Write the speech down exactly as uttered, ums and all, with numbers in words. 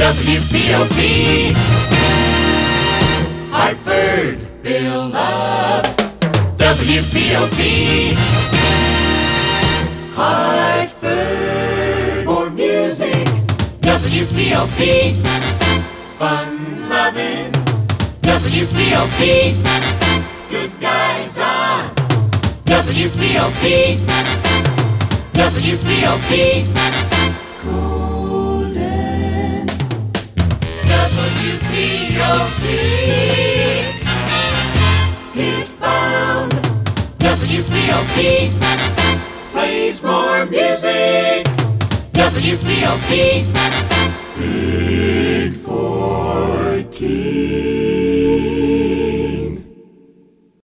W P O P. Hartford, fill up. W P O P. Hartford, more music. W P O P. Fun loving. W P O P. Good guys on W P O P. W P O P. Golden. W P O P. Hitbound. W P O P. Plays more music. W P O P. Big fourteen.